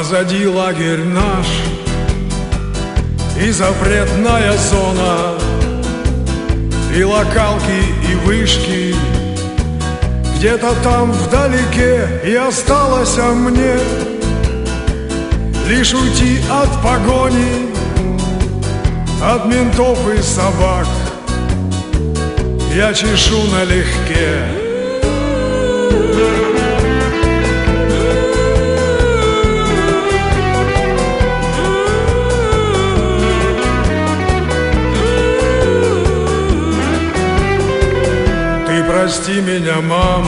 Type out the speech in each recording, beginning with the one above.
Позади лагерь наш и запретная зона, и локалки, и вышки. Где-то там вдалеке и осталось мне лишь уйти от погони, от ментов и собак. Я чешу налегке. Прости меня, мам,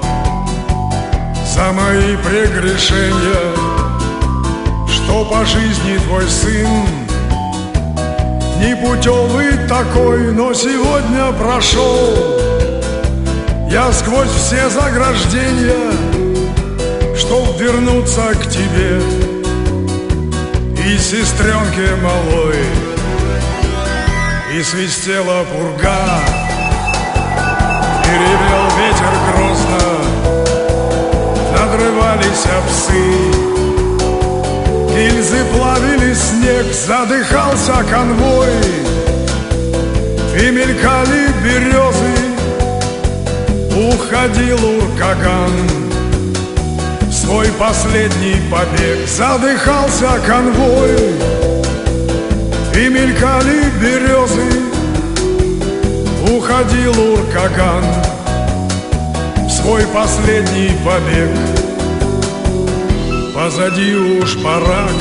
за мои прегрешения, что по жизни твой сын непутевый такой, но сегодня прошел я сквозь все заграждения, чтоб вернуться к тебе и сестренке малой. И свистела пурга, и ревел ветер грозно, надрывались псы, гильзы плавили снег, задыхался конвой, и мелькали березы, уходил уркаган в свой последний побег. Задыхался конвой, и мелькали березы, уходил уркаган в свой последний побег. Позади уж барак,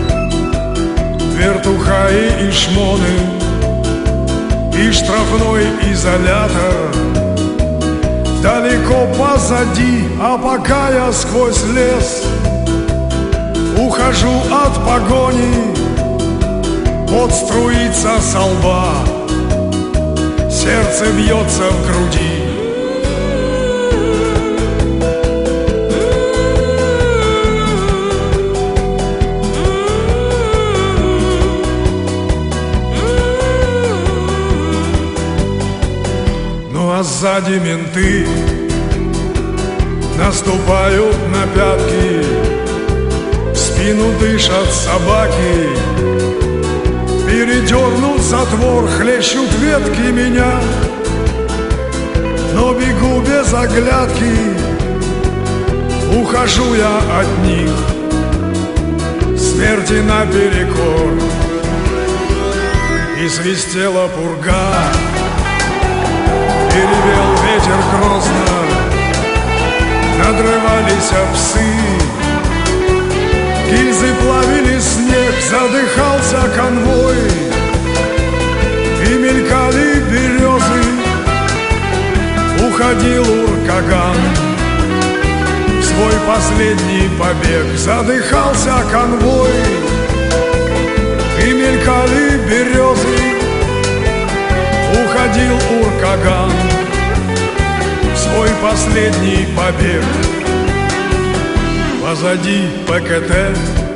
вертухаи и шмоны, и штрафной изолятор. Далеко позади, а пока я сквозь лес ухожу от погони, пот струится со лба, сердце бьется в груди. Ну а сзади менты наступают на пятки, в спину дышат собаки, передернут затвор, хлещут ветки меня, но бегу без оглядки, ухожу я от них, смерти наперекор. И свистела пурга, и ревел ветер грозно, надрывались псы, гильзы плавили снег, задыхался конвой, и мелькали березы, уходил уркаган в свой последний побег. Задыхался конвой, и мелькали березы, уходил уркаган в свой последний побег. Позади ПКТ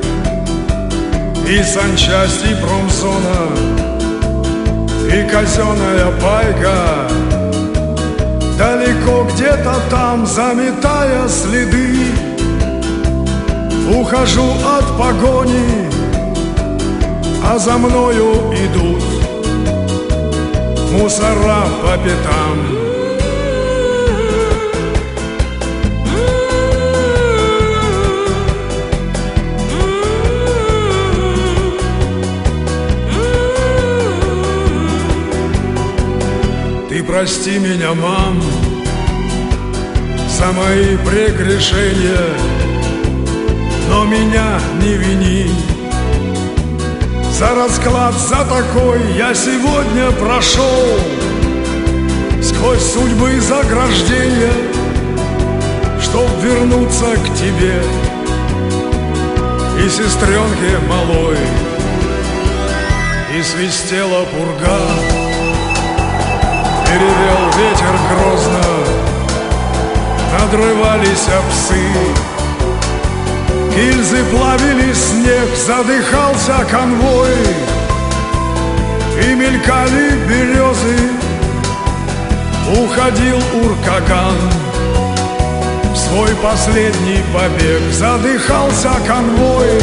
и санчасти промзона, и казенная пайка, далеко где-то там, заметая следы, ухожу от погони, а за мною идут мусора по пятам. Ты прости меня, мам, за мои прегрешения, но меня не вини. За расклад, за такой я сегодня прошел сквозь судьбы заграждения, чтоб вернуться к тебе и сестренке малой. И свистела пурга, и ревел ветер грозно, надрывались псы, гильзы плавили снег, задыхался конвой, и мелькали березы, уходил уркаган в свой последний побег. Задыхался конвой,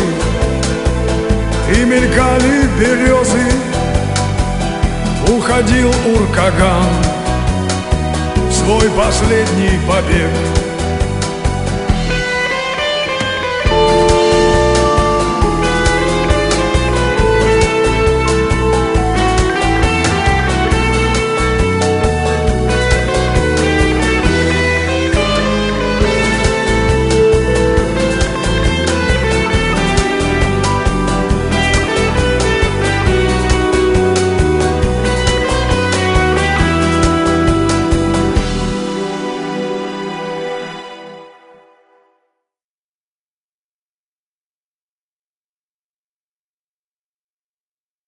и мелькали березы. Уходил Уркаган в свой последний побег.